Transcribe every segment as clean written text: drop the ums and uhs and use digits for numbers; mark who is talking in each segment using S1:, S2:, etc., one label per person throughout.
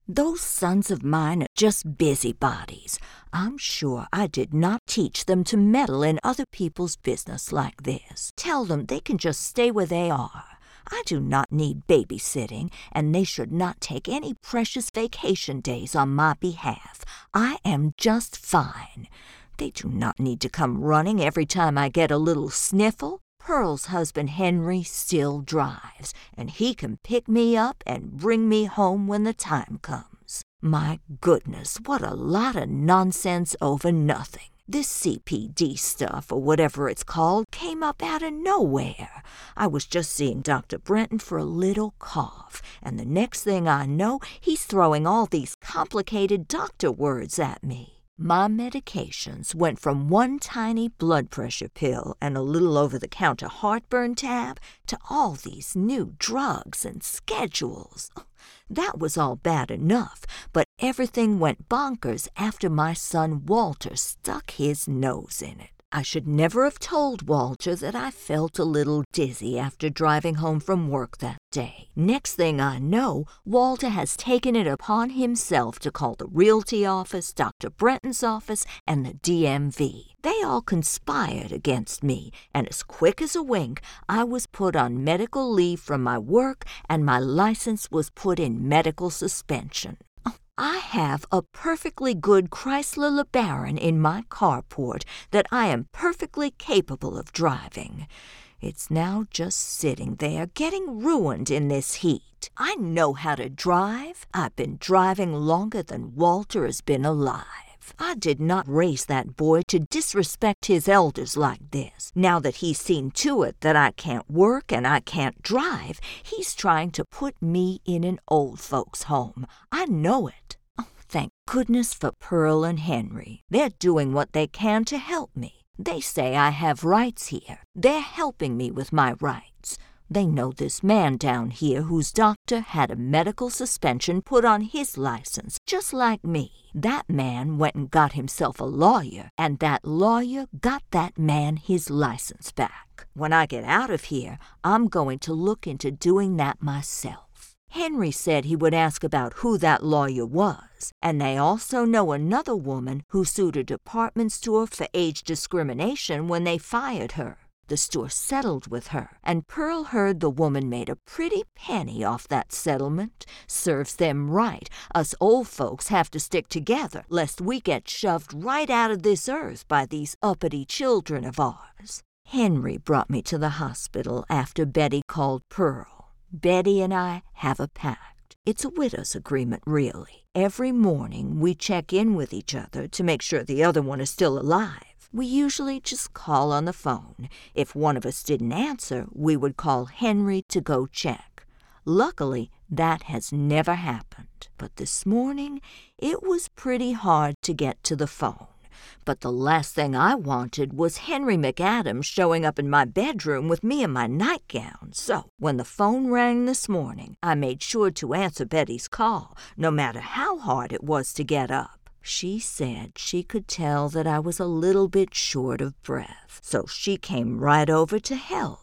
S1: Those sons of mine are just busybodies. I'm sure I did not teach them to meddle in other people's business like this. Tell them they can just stay where they are. I do not need babysitting, and they should not take any precious vacation days on my behalf. I am just fine. They do not need to come running every time I get a little sniffle. Pearl's husband Henry still drives, and he can pick me up and bring me home when the time comes. My goodness, what a lot of nonsense over nothing. This CPD stuff, or whatever it's called, came up out of nowhere. I was just seeing Dr. Brenton for a little cough, and the next thing I know, he's throwing all these complicated doctor words at me. My medications went from one tiny blood pressure pill and a little over-the-counter heartburn tab to all these new drugs and schedules. That was all bad enough, but everything went bonkers after my son Walter stuck his nose in it. I should never have told Walter that I felt a little dizzy after driving home from work that day. Next thing I know, Walter has taken it upon himself to call the realty office, Dr. Brenton's office, and the DMV. They all conspired against me, and as quick as a wink, I was put on medical leave from my work, and my license was put in medical suspension. I have a perfectly good Chrysler LeBaron in my carport that I am perfectly capable of driving. It's now just sitting there getting ruined in this heat. I know how to drive. I've been driving longer than Walter has been alive. I did not raise that boy to disrespect his elders like this. Now that he's seen to it that I can't work and I can't drive, he's trying to put me in an old folks' home. I know it. Oh, thank goodness for Pearl and Henry. They're doing what they can to help me. They say I have rights here. They're helping me with my rights. They know this man down here whose doctor had a medical suspension put on his license, just like me. That man went and got himself a lawyer, and that lawyer got that man his license back. When I get out of here, I'm going to look into doing that myself. Henry said he would ask about who that lawyer was, and they also know another woman who sued a department store for age discrimination when they fired her. The store settled with her, and Pearl heard the woman made a pretty penny off that settlement. Serves them right. Us old folks have to stick together, lest we get shoved right out of this earth by these uppity children of ours. Henry brought me to the hospital after Betty called Pearl. Betty and I have a pact. It's a widow's agreement, really. Every morning we check in with each other to make sure the other one is still alive. We usually just call on the phone. If one of us didn't answer, we would call Henry to go check. Luckily, that has never happened. But this morning, it was pretty hard to get to the phone. But the last thing I wanted was Henry McAdams showing up in my bedroom with me in my nightgown. So, when the phone rang this morning, I made sure to answer Betty's call, no matter how hard it was to get up. She said she could tell that I was a little bit short of breath, so she came right over to help.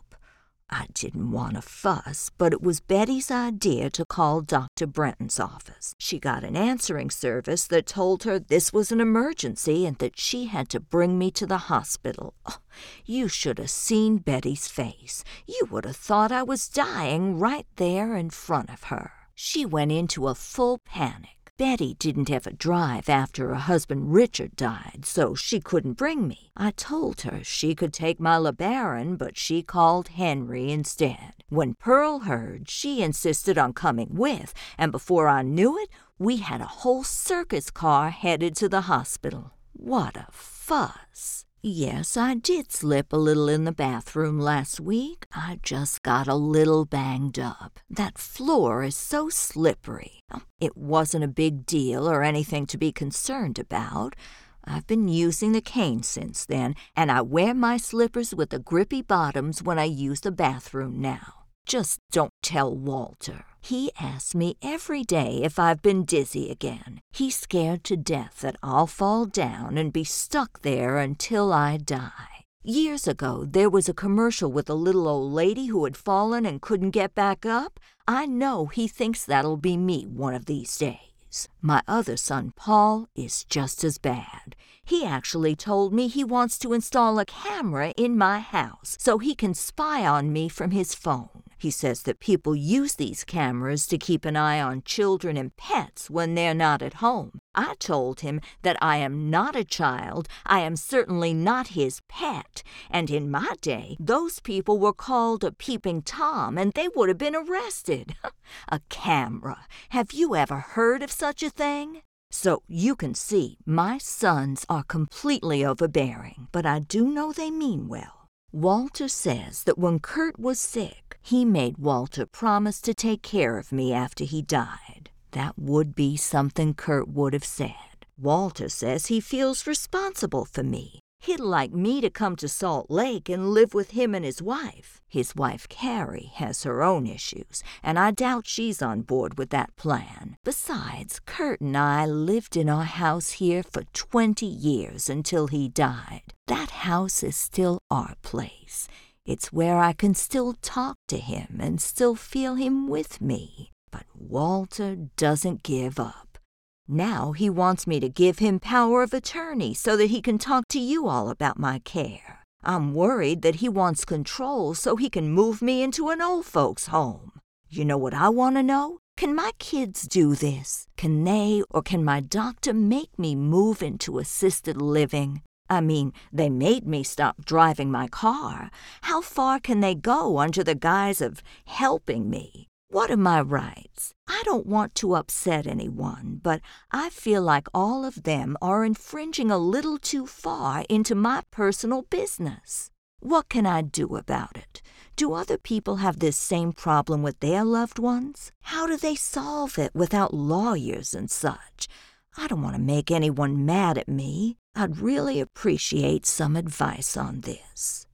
S1: I didn't want to fuss, but it was Betty's idea to call Dr. Brenton's office. She got an answering service that told her this was an emergency and that she had to bring me to the hospital. Oh, you should have seen Betty's face. You would have thought I was dying right there in front of her. She went into a full panic. Betty didn't ever drive after her husband Richard died, so she couldn't bring me. I told her she could take my LeBaron, but she called Henry instead. When Pearl heard, she insisted on coming with, and before I knew it, we had a whole circus car headed to the hospital. What a fuss! Yes, I did slip a little in the bathroom last week. I just got a little banged up. That floor is so slippery. It wasn't a big deal or anything to be concerned about. I've been using the cane since then, and I wear my slippers with the grippy bottoms when I use the bathroom now. Just don't tell Walter. He asks me every day if I've been dizzy again. He's scared to death that I'll fall down and be stuck there until I die. Years ago, there was a commercial with a little old lady who had fallen and couldn't get back up. I know he thinks that'll be me one of these days. boys. My other son, Paul, is just as bad. He actually told me he wants to install a camera in my house so he can spy on me from his phone. He says that people use these cameras to keep an eye on children and pets when they're not at home. I told him that I am not a child, I am certainly not his pet, and in my day, those people were called a peeping Tom and they would have been arrested. A camera. Have you ever heard of such a thing? So you can see, my sons are completely overbearing, but I do know they mean well. Walter says that when Kurt was sick, he made Walter promise to take care of me after he died. That would be something Kurt would have said. Walter says he feels responsible for me. He'd like me to come to Salt Lake and live with him and his wife. His wife, Carrie, has her own issues, and I doubt she's on board with that plan. Besides, Kurt and I lived in our house here for 20 years until he died. That house is still our place. It's where I can still talk to him and still feel him with me. But Walter doesn't give up. Now he wants me to give him power of attorney so that he can talk to you all about my care. I'm worried that he wants control so he can move me into an old folks' home. You know what I want to know? Can my kids do this? Can they or can my doctor make me move into assisted living? I mean, they made me stop driving my car. How far can they go under the guise of helping me? What are my rights? I don't want to upset anyone, but I feel like all of them are infringing a little too far into my personal business. What can I do about it? Do other people have this same problem with their loved ones? How do they solve it without lawyers and such? I don't want to make anyone mad at me. I'd really appreciate some advice on this.